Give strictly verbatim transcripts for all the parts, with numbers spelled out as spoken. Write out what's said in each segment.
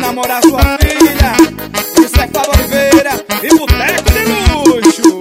namorar sua filha. Isso é Fábio Oliveira e Boteco de Luxo.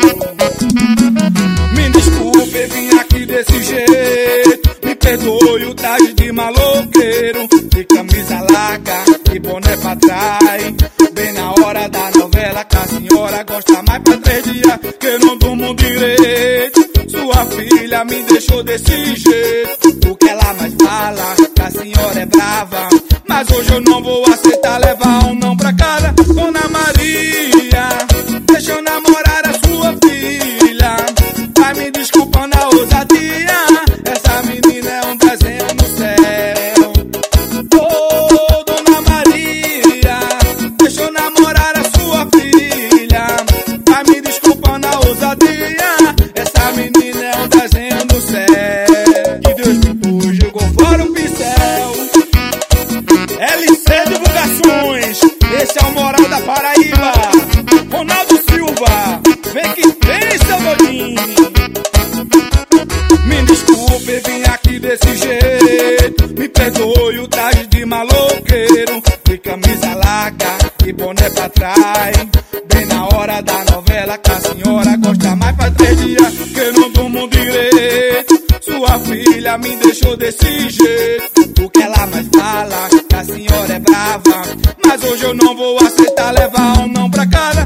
Me desculpe, vim aqui desse jeito. Me perdoe o traje de maloqueiro, de camisa larga e boné pra trás. Bem na hora da novela que a senhora gosta mais pra três dias que eu não durmo direito. Sua filha me deixou desse jeito. O que ela mais fala, que a senhora é brava. Mas hoje eu não vou aceitar levar um não pra casa. Dona Maria, deixa eu namorar a sua filha. Vai me desculpando a ousadia, essa menina é um desenho no céu. Oh, Dona Maria, deixa eu namorar a sua filha. Vai me desculpando a ousadia, essa menina é um desenho no céu. Que Deus pintou, jogou fora o pincel. L C Divulgações, esse é o Moral da Paraíba. Ronaldo Silva, vem que vem, seu doidinho. Me desculpe, vim aqui desse jeito. Me perdoe o traje de maloqueiro, de camisa larga e boné pra trás. Bem na hora da novela que a senhora gosta mais pra três dias que eu não durmo direito. Sua filha me deixou desse jeito. O que ela mais fala, que a senhora é brava. Mas hoje eu não vou aceitar levar um não pra casa.